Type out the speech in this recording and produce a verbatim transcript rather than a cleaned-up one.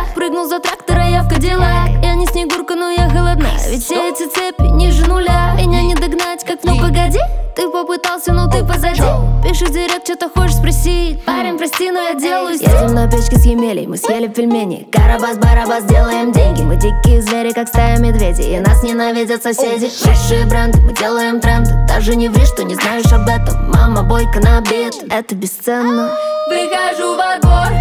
Прыгнул за трактор, а я в Кадиллак. Я не Снегурка, но я голодна. Ведь все эти цепи ниже нуля. Меня не догнать, как ну погоди. Ты попытался, но ты позади. Пишешь директ, что-то хочешь спросить. Парень, прости, но я делаю стиль. Едем на печке с Емелей, мы съели пельмени. Карабас-барабас, делаем деньги. Мы дикие звери, как стая медведей. И нас ненавидят соседи. Высшие бренды, мы делаем тренды. Даже не ври, что не знаешь об этом. Мама, бойка на бит, это бесценно. Выхожу во двор,